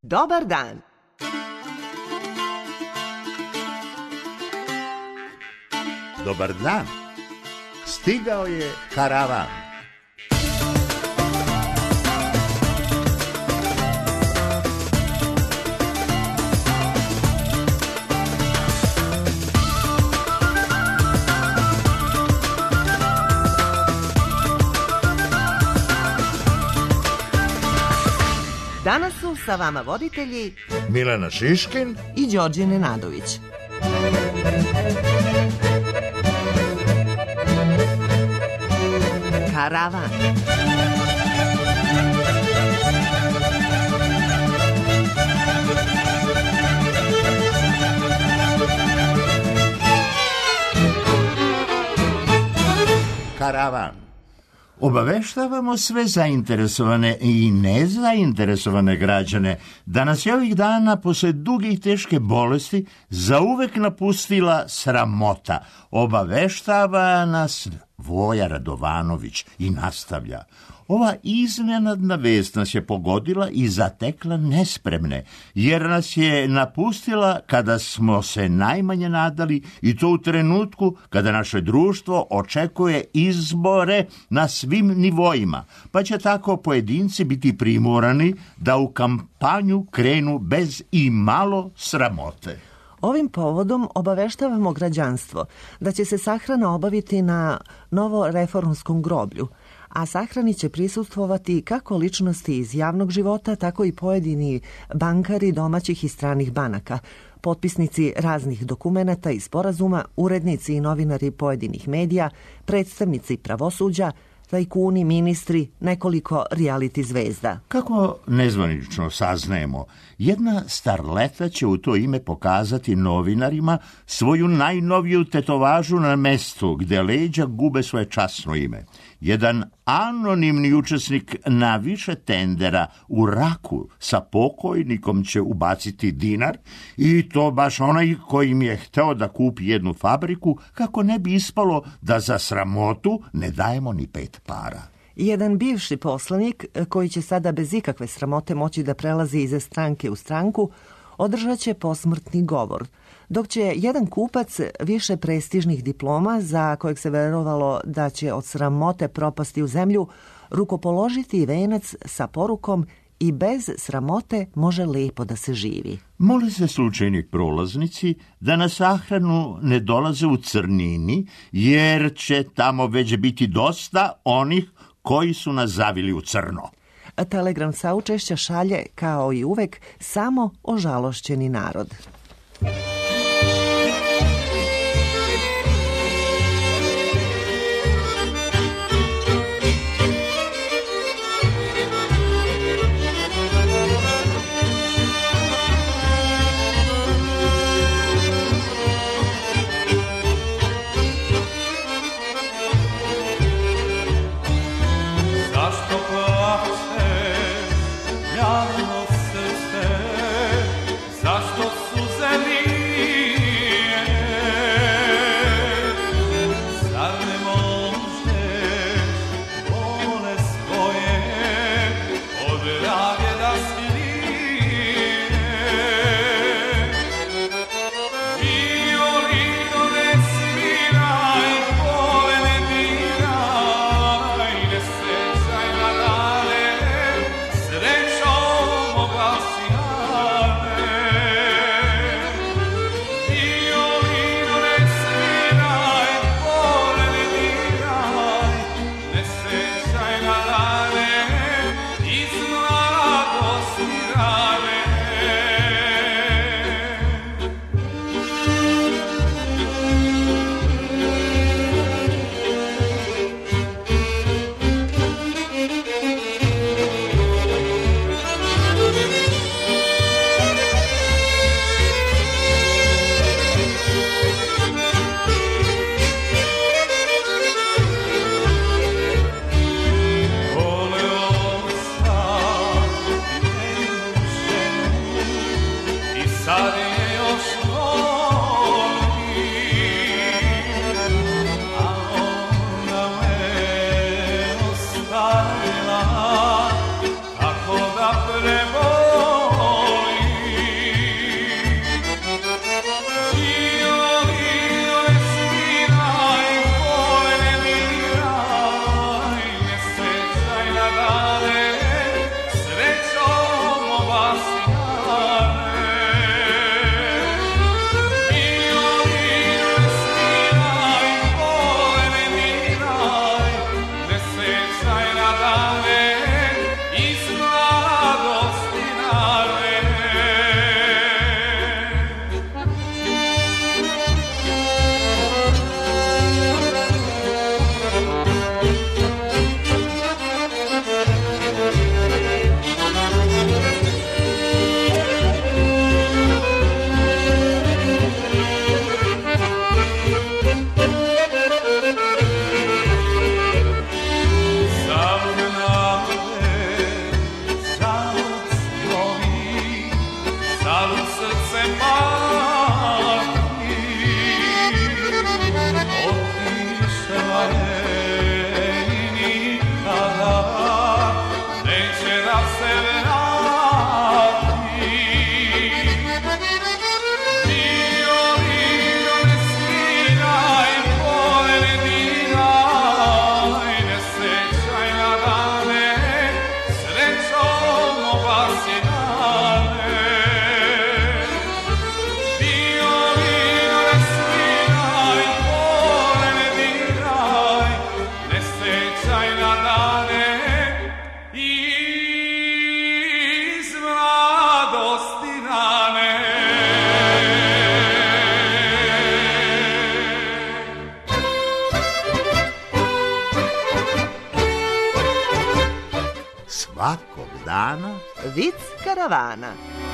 Dobar dan. Dobar dan. Stigao je karavan. Danas su sa vama voditelji Milena Šiškin i Đorđe Nenadović. Karavan. Karavan. Obaveštavamo sve zainteresovane i nezainteresovane građane da nas je ovih dana posle duge i teške bolesti zauvek napustila sramota. Obaveštava nas Voja Radovanović i nastavlja. Ova iznenadna vest nas je pogodila i zatekla nespremne, jer nas je napustila kada smo se najmanje nadali, i to u trenutku kada naše društvo očekuje izbore na svim nivoima, pa će tako pojedinci biti primorani da u kampanju krenu bez i malo sramote. Ovim povodom obaveštavamo građanstvo da će se sahrana obaviti na novoreformskom groblju, a sahrani će prisustvovati kako ličnosti iz javnog života, tako i pojedini bankari domaćih i stranih banaka, potpisnici raznih dokumenata i sporazuma, urednici i novinari pojedinih medija, predstavnici pravosuđa, tajkuni, ministri, nekoliko reality zvezda. Kako nezvanično saznajemo, jedna starleta će u to ime pokazati novinarima svoju najnoviju tetovažu na mestu gde leđa gube svoje časno ime. Jedan anonimni učesnik na više tendera u Raku sa pokojnikom će ubaciti dinar, i to baš onaj kojim je hteo da kupi jednu fabriku, kako ne bi ispalo da za sramotu ne dajemo ni 5 para. Jedan bivši poslanik, koji će sada bez ikakve sramote moći da prelazi iz stranke u stranku, održat će posmrtni govor, dok će jedan kupac više prestižnih diploma, za kojeg se verovalo da će od sramote propasti u zemlju, rukopoložiti venac sa porukom: i bez sramote može lepo da se živi. Mole se slučajni prolaznici da na sahranu ne dolaze u crnini, jer će tamo već biti dosta onih koji su nas zavili u crno. Telegram saučešća šalje, kao i uvek, samo ožalošćeni narod. Kako da prebolim Vic karavana.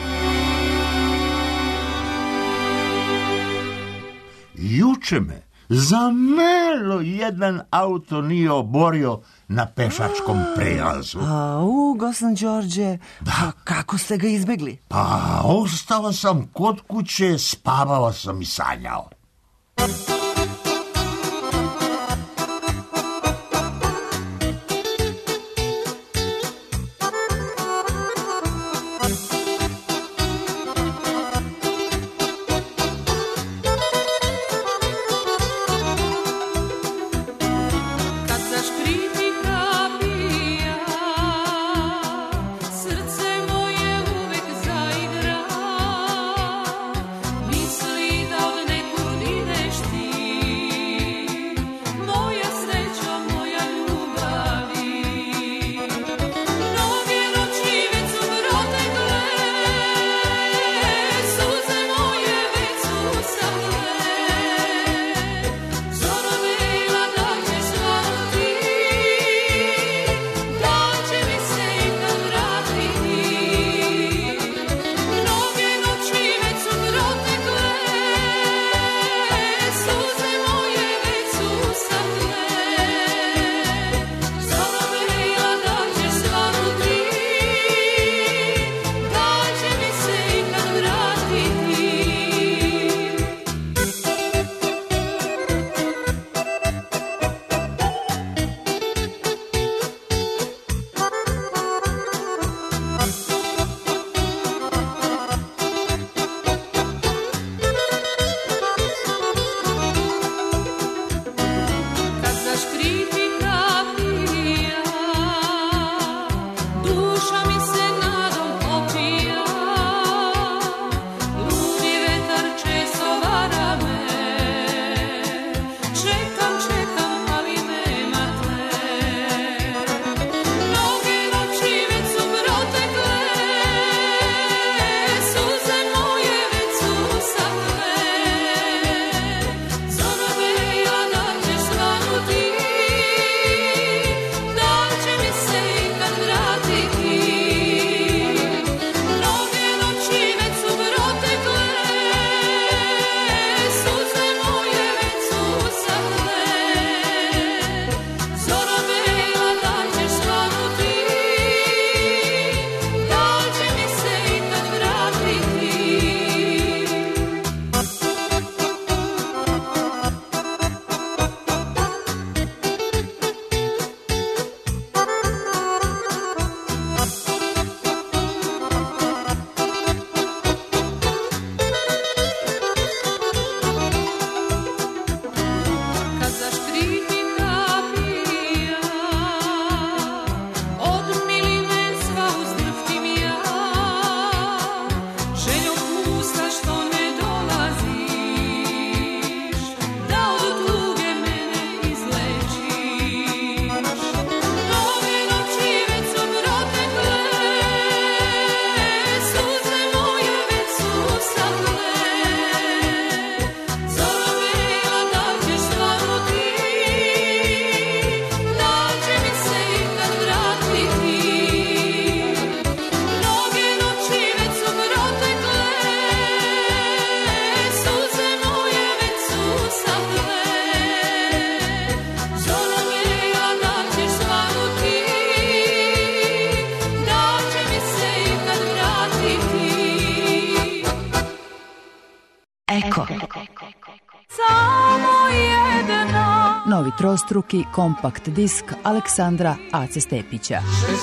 Juče me za malo jedan auto nije oborio na pešačkom prelazu. Gosan Đorđe, da. Kako ste ga izbegli? Pa, ostao sam kod kuće, spavao sam i sanjao. Novi trostruki kompakt disk Aleksandra Ace Stepića.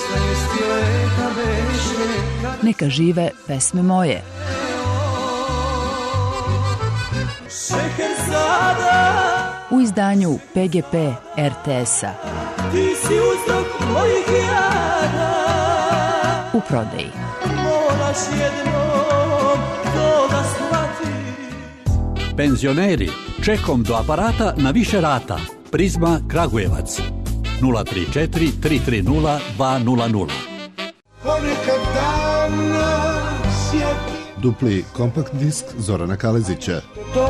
Neka žive pesme moje. U izdanju PGP RTS-a. U prodaji. Penzioneri, čekom do aparata na više rata. Prizma Kragujevac 034 330 200. Dupli kompakt disk Zorana Kalezića.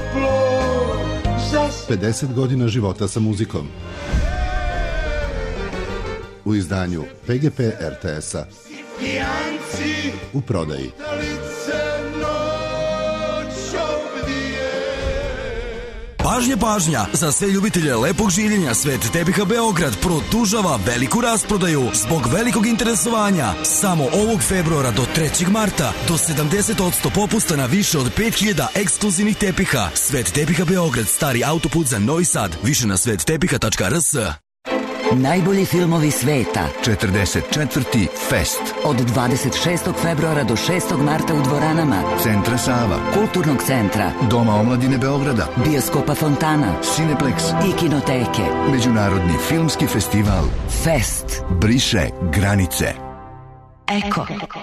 50 godina života sa muzikom. U izdanju PGP RTS-a. U prodaji. Pažnja, pažnja! Za sve ljubitelje lepog življenja Svet tepiha Beograd produžava veliku rasprodaju zbog velikog interesovanja. Samo ovog februara do 3. marta do 70% popusta na više od 5000 ekskluzivnih tepiha. Svet tepiha Beograd, stari autoput za Novi Sad. Više na svettepiha.rs. Najbolji filmovi sveta. 44. Fest. Od 26. februara do 6. marta u dvoranama Centra Sava, Kulturnog centra, Doma omladine Beograda, Bioskopa Fontana, Cineplex i Kinoteke. Međunarodni filmski festival Fest. Briše granice. Eko.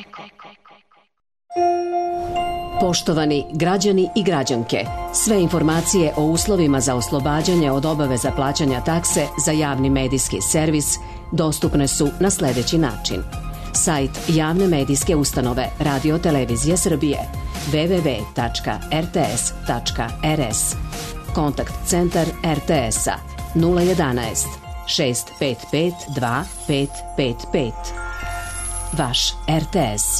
Poštovani građani i građanke, sve informacije o uslovima za oslobađanje od obaveza plaćanja takse za javni medijski servis dostupne su na sljedeći način. Sajt javne medijske ustanove Radio Televizije Srbije www.rts.rs. Kontakt centar RTS-a 011 655 2555. Vaš RTS.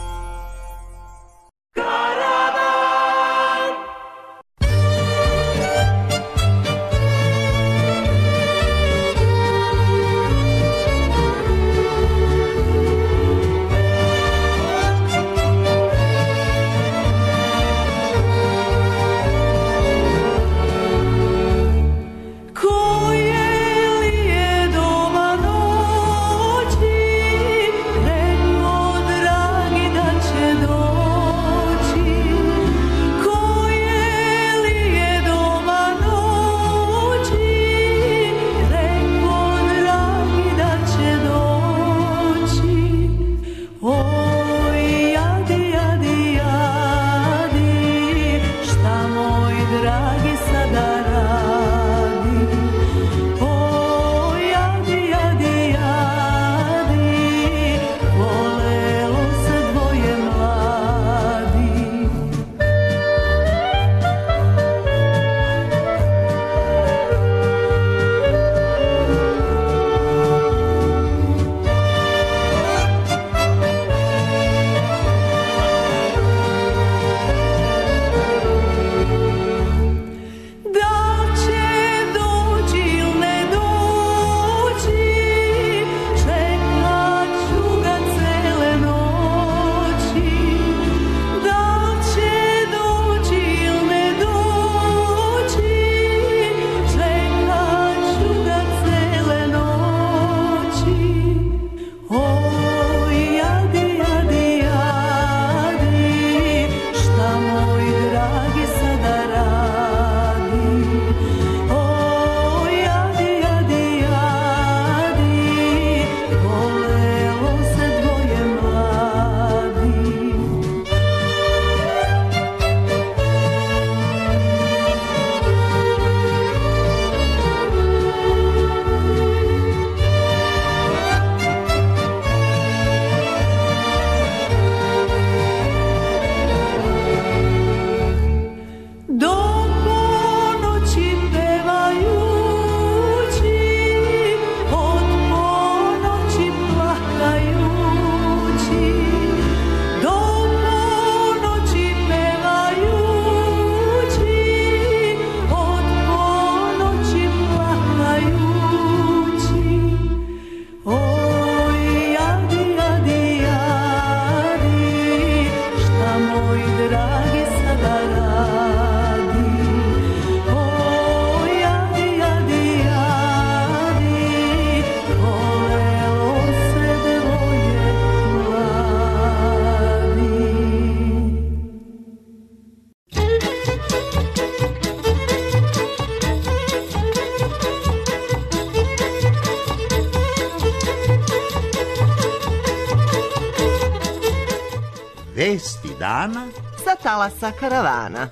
Vesti dana sa talasa karavana.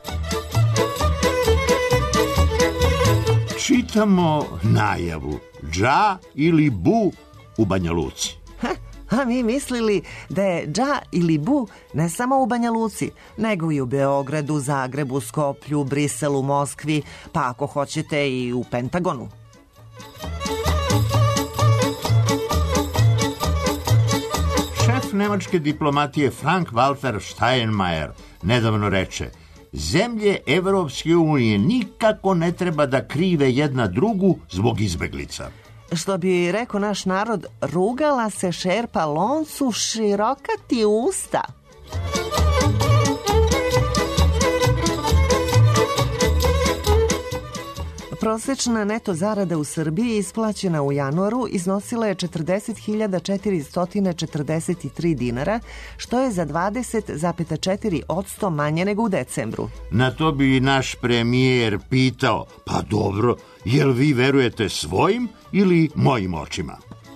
Čitamo najavu Dža ili Bu u Banja Luci. A mi mislili da je Dža ili Bu ne samo u Banja Luci, nego i u Beogradu, Zagrebu, Skoplju, Briselu, Moskvi, pa ako hoćete i u Pentagonu. Šef šef nemačke diplomatije Frank Walter Steinmeier nedavno reče: zemlje Evropske unije nikako ne treba da krive jedna drugu zbog izbeglica. Što bi rekao naš narod, rugala se šerpa loncu, široka ti usta. Prosečna neto zarada u Srbiji isplaćena u januaru iznosila je 40.443 dinara, što je za 20,4% manje nego u decembru. Na to bi naš premijer pitao: pa dobro, jel vi verujete svojim ili mojim očima?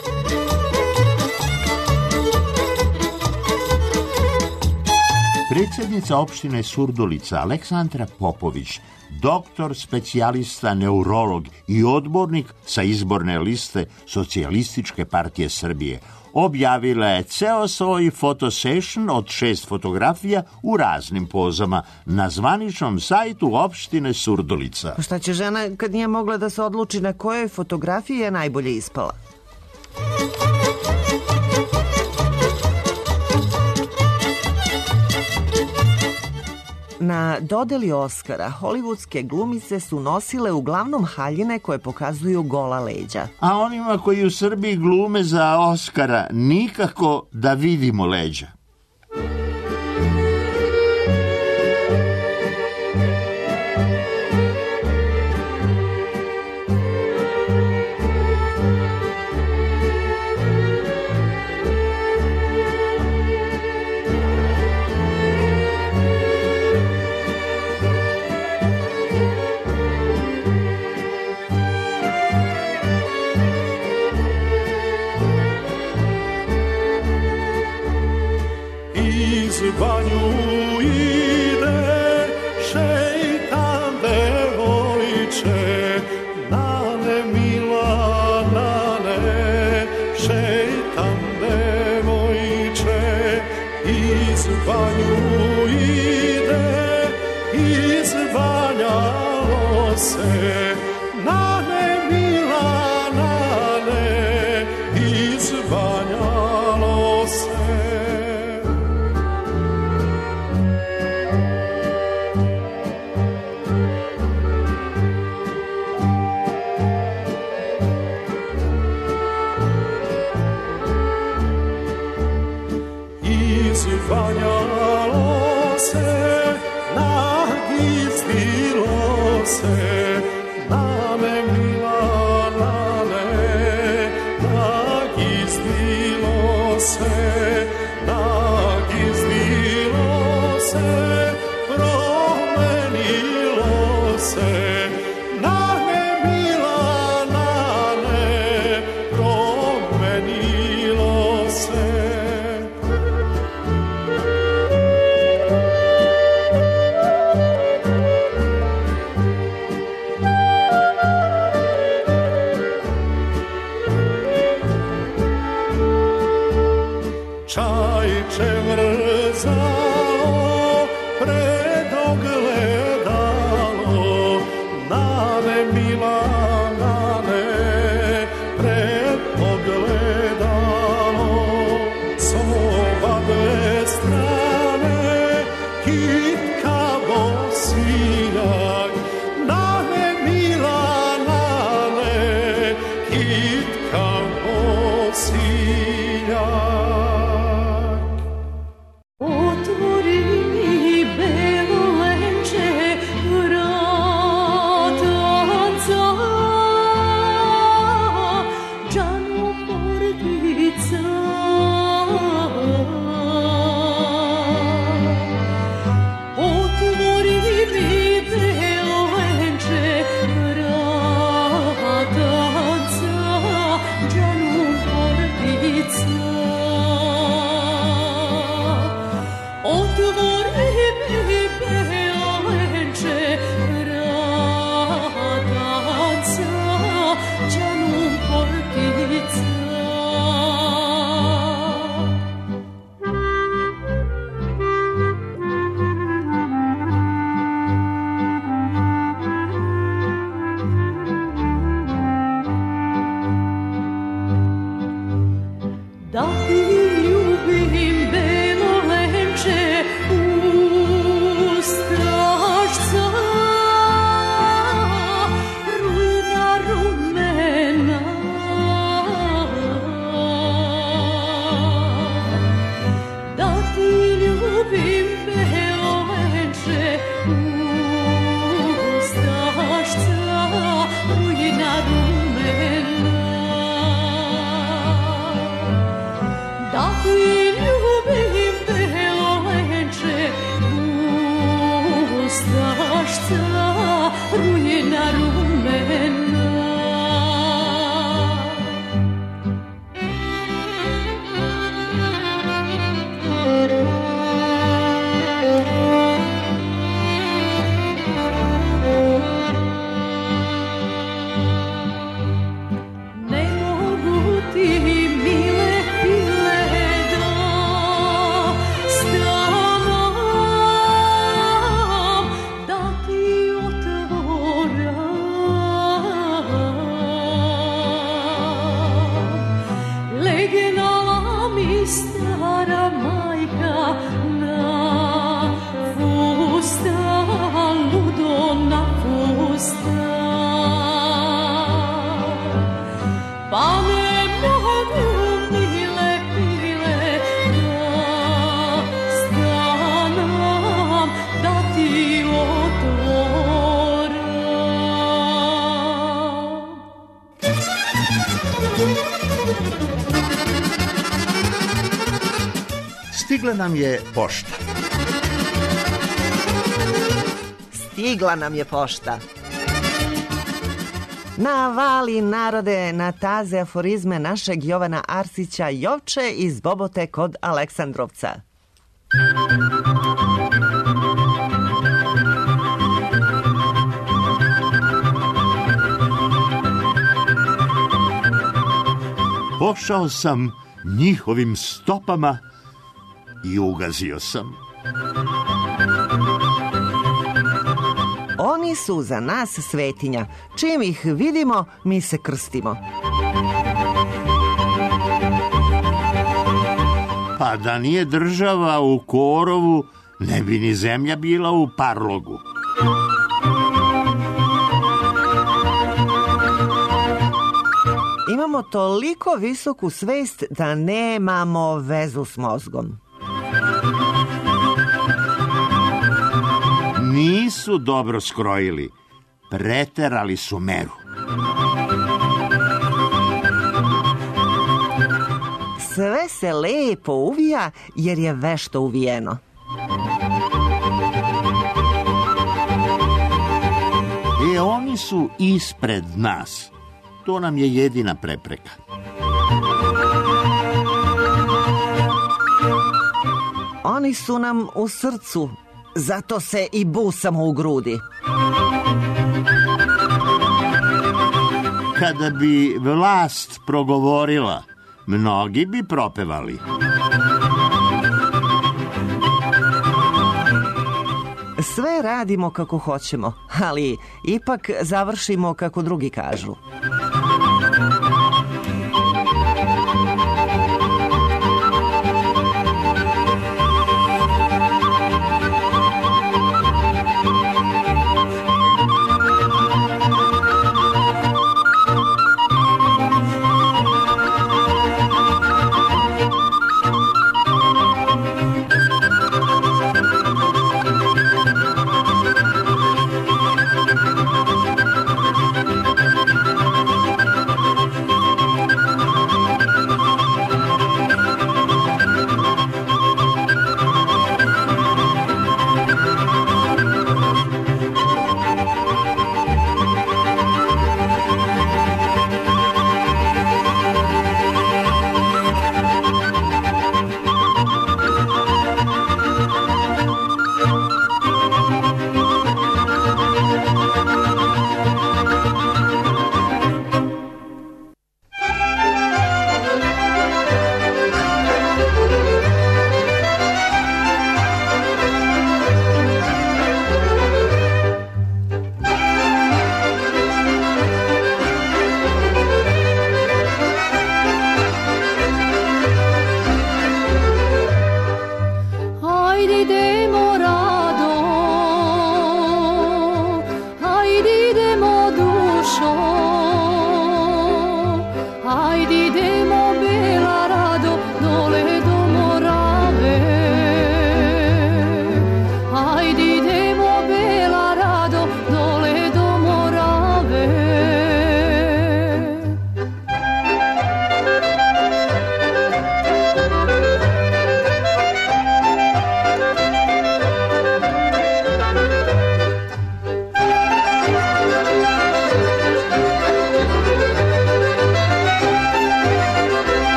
Predsjednica opštine Surdulica Aleksandra Popović, doktor specijalista neurolog i odbornik sa izborne liste Socijalističke partije Srbije, objavila je ceo svoj fotosession od 6 fotografija u raznim pozama na zvaničnom sajtu opštine Surdulica. Šta će žena kad nije mogla da se odluči na kojoj fotografiji je najbolje ispala? Na dodeli Oskara hollywoodske glumice su nosile uglavnom haljine koje pokazuju gola leđa. A onima koji u Srbiji glume za Oskara nikako da vidimo leđa. Banju ide šeitan devojče, nane mila, nane, šeitan devojče. Iz banju ide, izbanjalo se, nane mila, nane, izbanjalo se. Izbanjalo se, nagizdilo se, nane mila, nane, nagizdilo se, nagizdilo se, promenilo se, nane mila, nane, promenilo se. Čajče mrzalo pred ogledalo, nane mila, nane, pred ogledalo. S obadve strane kitka bosinjak, nane mila, nane, kitka bosinjak. Da ti ljubim polja rumena. Stigla nam je pošta. Stigla nam je pošta. Navali narode na taze aforizme našeg Jovana Arsića Jovče iz Bobote kod Aleksandrovca. Pošao sam njihovim stopama i ugazio sam. Oni su za nas svetinja. Čim ih vidimo, mi se krstimo. Pa da nije država u korovu, ne bi ni zemlja bila u parlogu. Imamo toliko visoku svest da nemamo vezu s mozgom. Nisu dobro skrojili, preterali su meru. Sve se lepo uvija jer je vešto uvijeno. Oni su ispred nas. To nam je jedina prepreka. Oni su nam u srcu, zato se i busamo u grudi. Kada bi vlast progovorila, mnogi bi propevali. Sve radimo kako hoćemo, ali ipak završimo kako drugi kažu.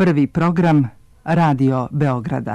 Prvi program Radio Beograda.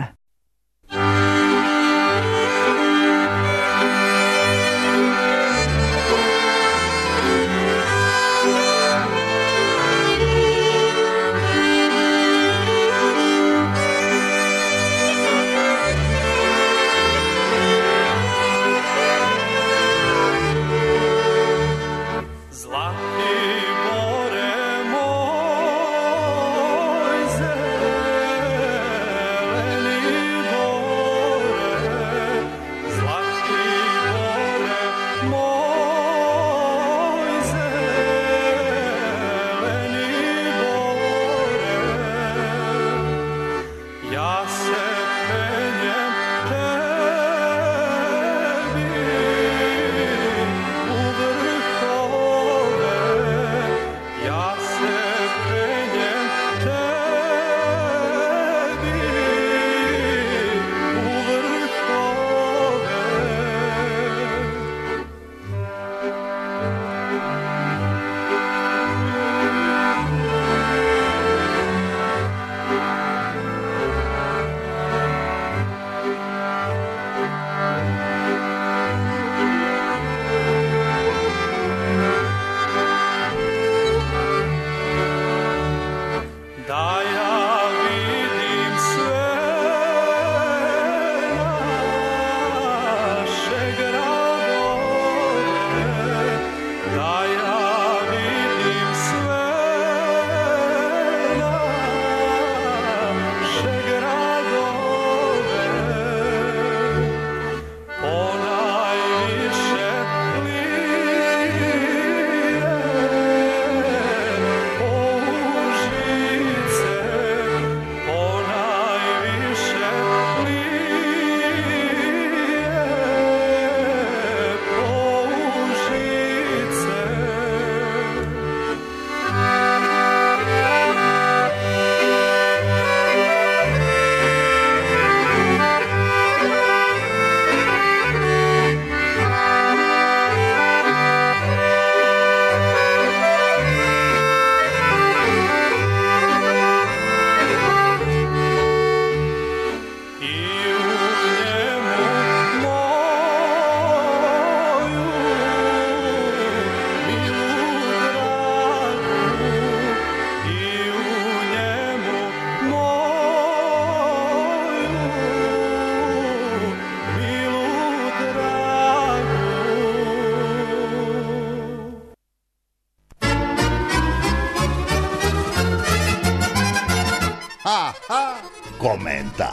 Komentar.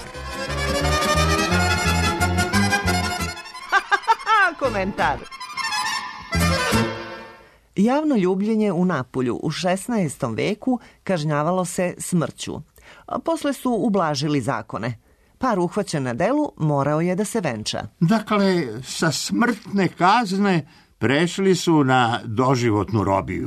Komentar. Javno ljubljenje u Napulju u 16. veku kažnjavalo se smrću. Posle su ublažili zakone. Par uhvaćen na delu morao je da se venča. Dakle, sa smrtne kazne prešli su na doživotnu robiju.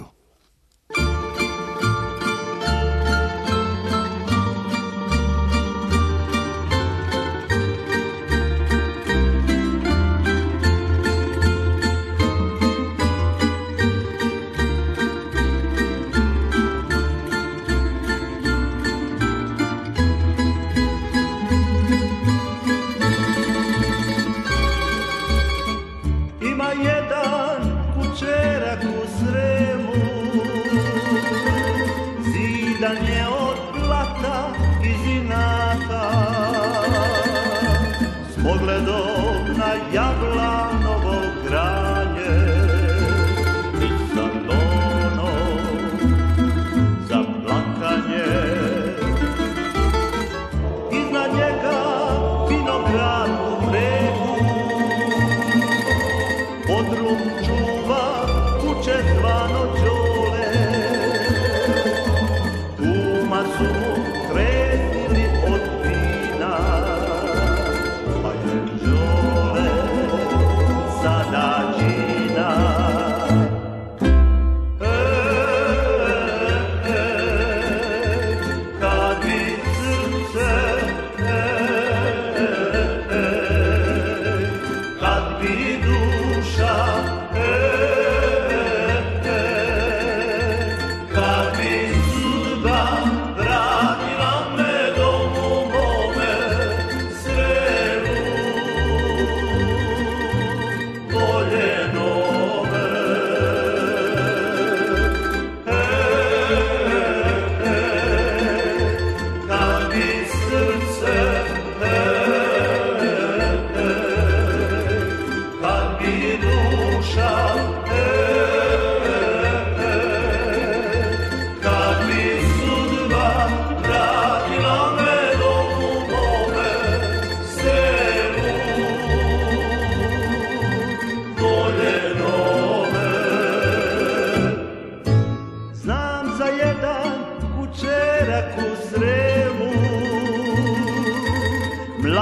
Žole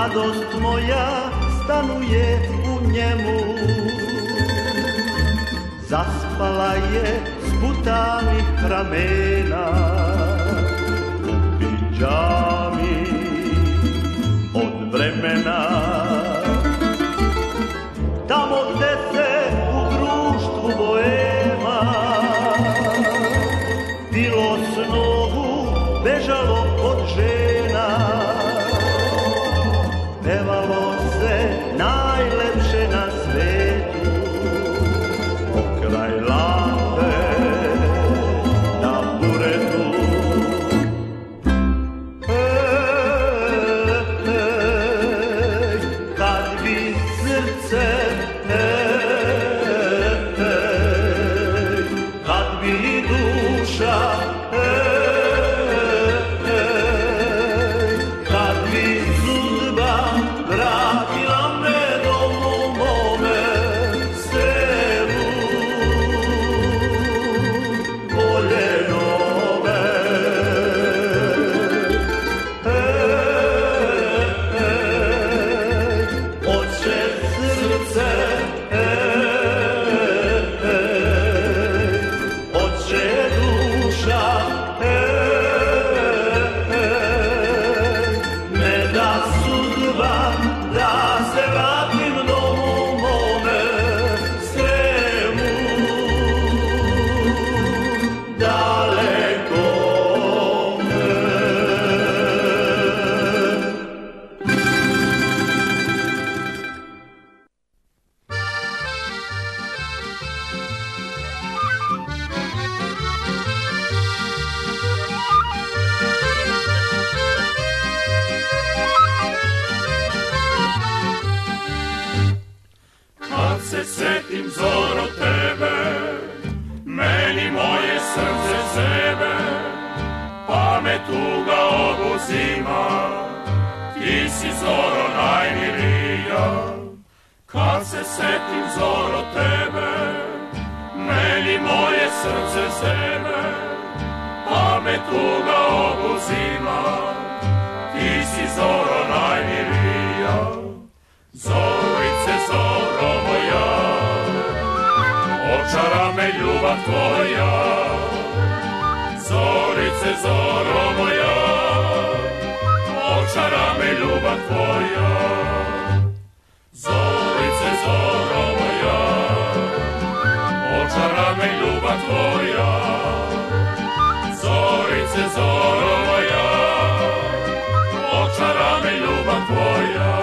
radost moja stanuje u njemu. Zaspala je sputanih ramena u pidžami od vremena. Tamo gde se u društvu boema bilo snovu bežalo od žena, pevalo se najlepše na svetu pokraj lampe na buretu. Kad bi srce, kad bi duša, kad bi sudba vratila me domu mome, selu voljenome. Oće srce, oće duša, ne da sudba da se vratim domu mome, Sremu daleko me. Kad se setim, Zoro, tebe, meni moje srce zebe, pa me tuga obuzima, ti si, Zoro, najmilija. Kad se setim, Zoro, tebe, meni moje srce zebe, pa me tuga obuzima, ti si, Zoro, najmilija. Zorice, Zoro moja, očara me ljubav tvoja. Zorice, Zoro moja, očara me ljubav tvoja. Zorice, Zoro moja, očara me ljubav tvoja. Zorice, Zoro moja, očara me ljubav tvoja.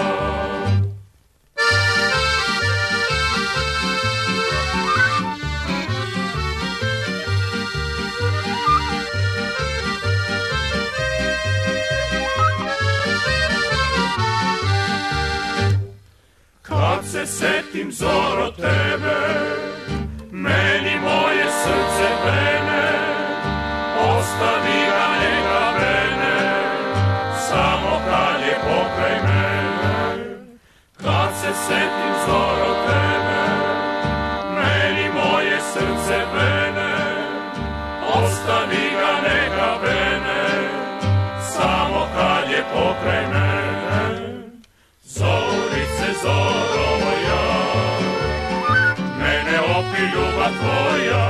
Kad se setim, Zoro, tebe, meni moje srce brene, ostavi ga, neka brene, samo kad je pokraj mene. Kad se setim, Zoro, tebe, meni moje srce brene, ostavi ga, neka brene, samo kad je pokraj mene. Zorice, Zoro moja, mene opi ljubav tvoja.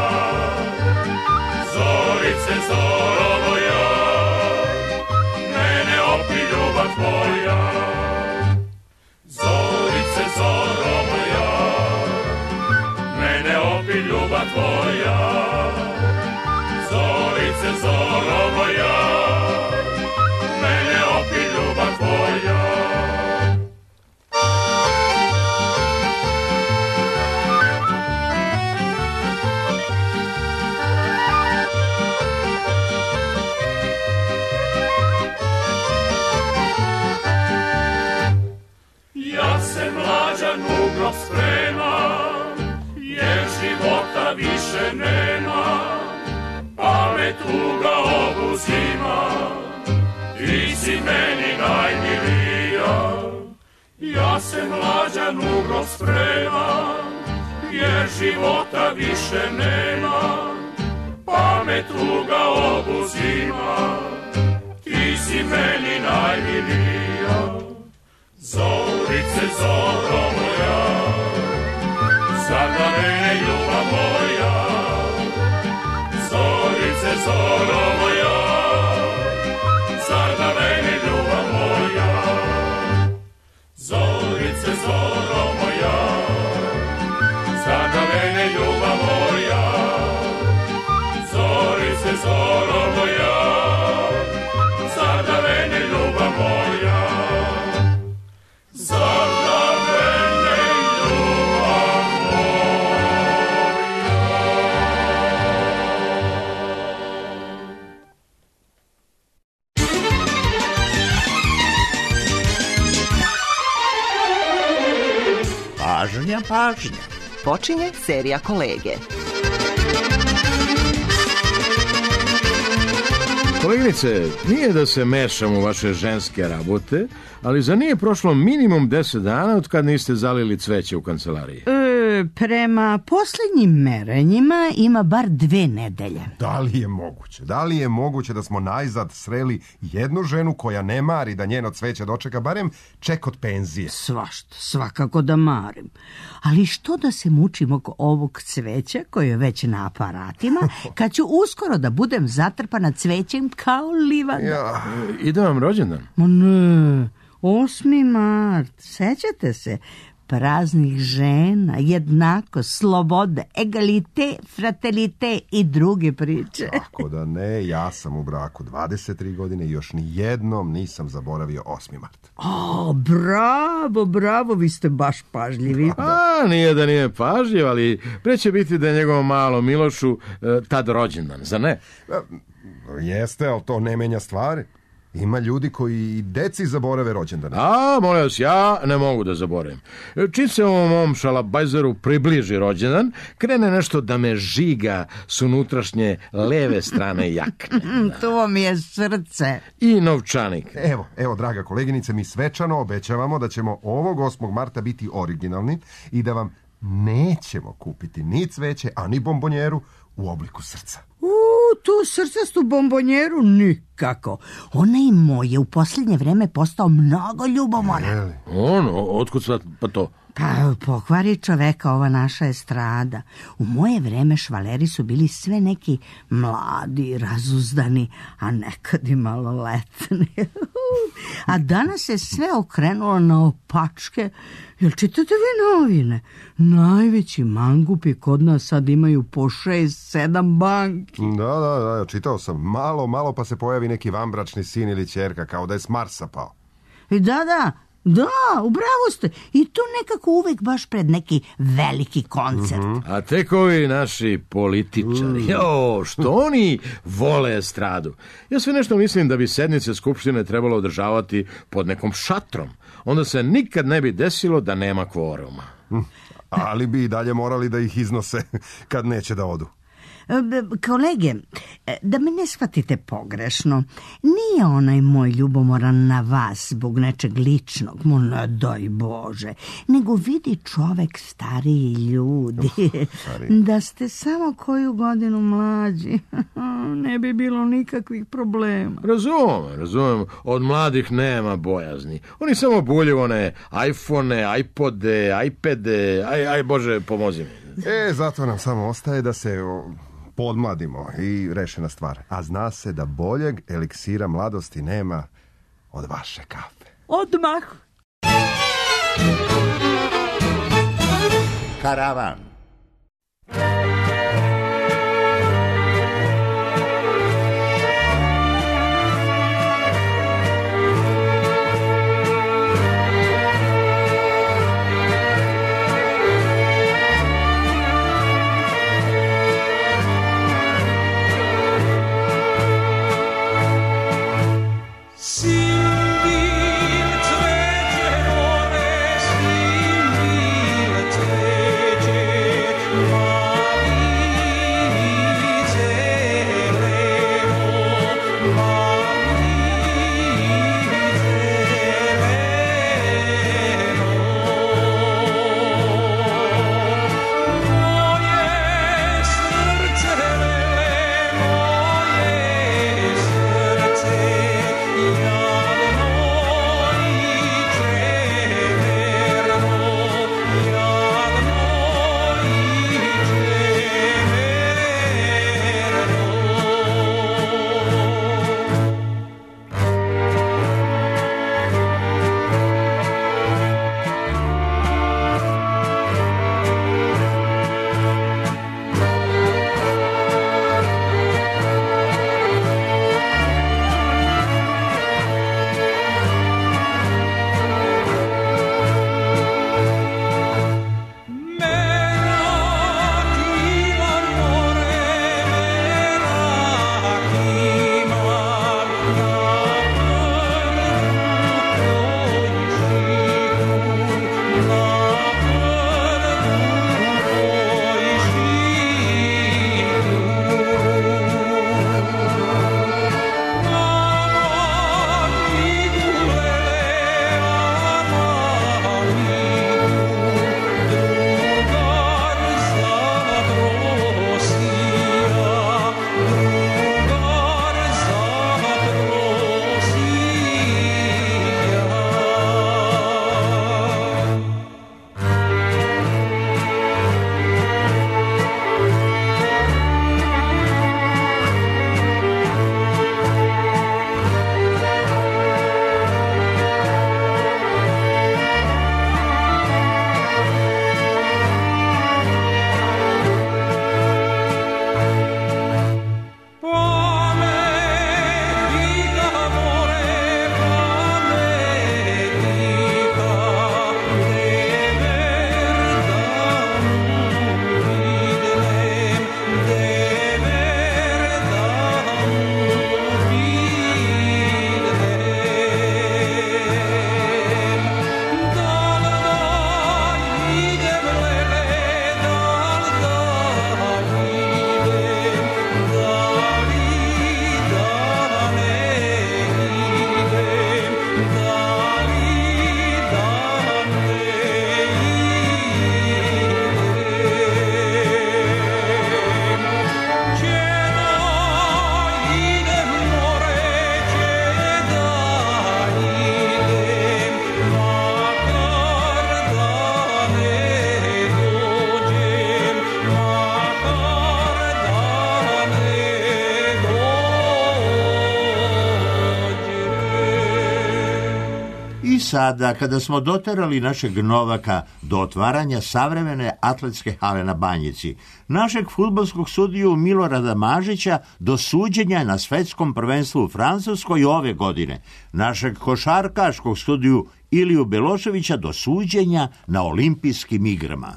Zorice, Zoro moja, mene opi ljubav tvoja. Zorice, Zoro moja, mene opi ljubav tvoja. Zorice, Zoro moja, mene opi ljubav tvoja. U grob spremam, jer života više nema, pa me tuga obuzima, ti si meni najmilija. Ja se, mlađan, u grob spremam, jer života više nema, pa me tuga obuzima, ti si meni najmilija. Zorice, zoro moja, sada mene ljubav moja. Zorice, zoro moja, sada mene ljubav moja. Zorice, zoro moja, sada mene ljubav moja. Zorice, zoro moja, sada mene ljubav moja. Sada mene ljubav moja. Pažnja, pažnja. Počinje serija Kolege. Koleginice, nije da se mešam u vaše ženske rabote, ali za nije prošlo minimum 10 dana od kad niste zalili cveće u kancelariji. Prema posljednjim merenjima ima bar 2 nedelje. Da li je moguće? Da li je moguće da smo najzad sreli jednu ženu koja ne mari da njeno cveće dočeka barem ček od penzije? Svašta, svakako da marim. Ali što da se mučim oko ovog cveća koje je već na aparatima, kad ću uskoro da budem zatrpana cvećem kao livada? Ja. Ide vam rođendan? Ma ne, 8. mart, sećate se? Praznih žena, jednakost, slobode, egalite, fratelite i druge priče. Tako da ne, ja sam u braku 23 godine i još ni jednom nisam zaboravio 8. mart. O, bravo, bravo, vi ste baš pažljivi. A, nije da nije pažljiv, ali pre će biti da je njegovom malom Milošu tad rođendan, zar ne? Jeste, ali to ne menja stvari. Ima ljudi koji i deci zaborave rođendane. A, molim vas, ja ne mogu da zaboravim. Čim se ovom mom šalabajzeru približi rođendan, krene nešto da me žiga s unutrašnje leve strane jakne. To mi je srce. I novčanik. Evo, draga koleginice, mi svečano obećavamo da ćemo ovog 8. marta biti originalni i da vam nećemo kupiti ni cveće, a ni bombonjeru u obliku srca. Tu srcastu bombonjeru nikako. Onaj moj je u posljednje vreme postao mnogo ljubomoran. Otkud sad pa to? Pa pokvari čoveka ova naša estrada. U moje vreme švaleri su bili sve neki mladi, razuzdani, a nekad i maloletni. A danas je sve okrenulo na opačke. Jel čitate vi novine? Najveći mangupi kod nas sad imaju po 6-7 banki. Da, čitao sam. Malo pa se pojavi neki vanbračni sin ili ćerka, kao da je s Marsa pao. I da, upravo ste. I to nekako uvek baš pred neki veliki koncert. A tek ovi naši političari, što oni vole estradu. Ja sve nešto mislim da bi sednice Skupštine trebalo održavati pod nekom šatrom. Onda se nikad ne bi desilo da nema kvoruma. Ali bi i dalje morali da ih iznose kad neće da odu. Kolege, da me ne shvatite pogrešno, nije onaj moj ljubomoran na vas zbog nečeg ličnog, ne daj Bože, nego vidi čovek stariji ljudi. Da ste samo koju godinu mlađi, ne bi bilo nikakvih problema. Razumem, od mladih nema bojazni. Oni samo bulju one iPhone, iPode, iPade, aj Bože, pomozi mi. Zato nam samo ostaje da se podmladimo i rešena stvar. A zna se da boljeg eliksira mladosti nema od vaše kafe. Odmah! Karavan. Simbil cveće more, simbil cveće I sada, kada smo doterali našeg Novaka do otvaranja savremene atletske hale na Banjici, našeg fudbalskog sudiju Milorada Mažića do suđenja na svetskom prvenstvu u Francuskoj ove godine, našeg košarkaškog sudiju Iliju Beloševića do suđenja na olimpijskim igrama.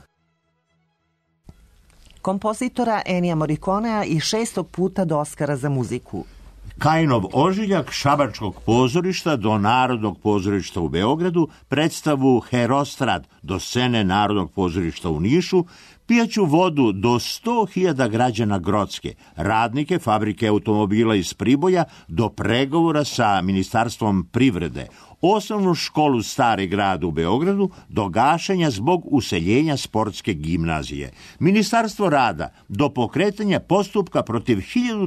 Kompozitora Ennija Morriconea i 6. puta do Oskara za muziku. Kajinov ožiljak Šabačkog pozorišta do Narodnog pozorišta u Beogradu, predstavu Herostrad do scene Narodnog pozorišta u Nišu, pijaću vodu do 100.000 građana Grocke, radnike fabrike automobila iz Priboja do pregovora sa Ministarstvom privrede, osnovnu školu Stari grad u Beogradu do gašenja zbog useljenja sportske gimnazije, Ministarstvo rada do pokretanja postupka protiv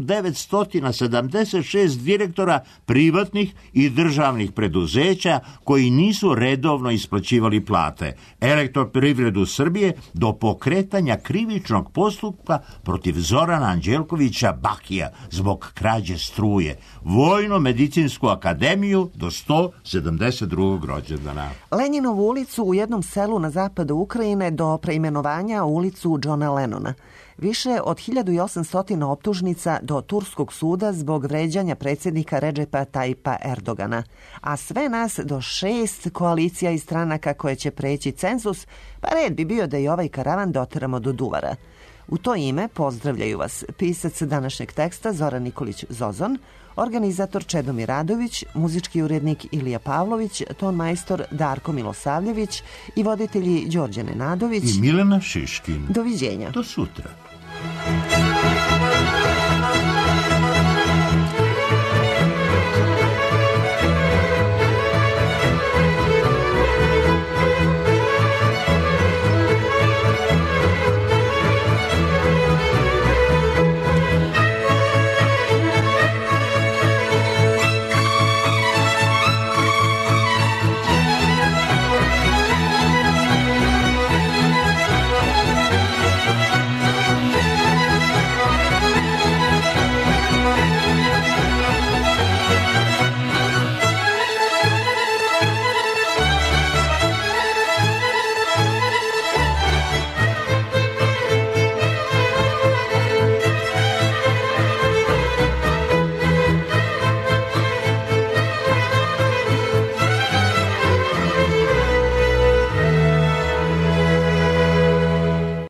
1976 direktora privatnih i državnih preduzeća koji nisu redovno isplaćivali plate, Elektroprivredu Srbije do pokretanja krivičnog postupka protiv Zorana Anđelkovića Bakija zbog krađe struje, Vojno-medicinsku akademiju do 172. rođendana. Lenjinovu ulicu u jednom selu na zapadu Ukrajine do preimenovanja u ulicu Johna Lennona. Više od 1800 optužnica do Turskog suda zbog vređanja predsjednika Redžepa Tajipa Erdogana. A sve nas do 6 koalicija i stranaka koje će preći cenzus, pa red bi bio da i ovaj karavan doteramo do Duvara. U to ime pozdravljaju vas pisac današnjeg teksta Zoran Nikolić Zozon, organizator Čedomir Radović, muzički urednik Ilija Pavlović, tonmajstor Darko Milosavljević i voditelji Đorđe Nenadović i Milena Šiškin. Doviđenja. Do sutra.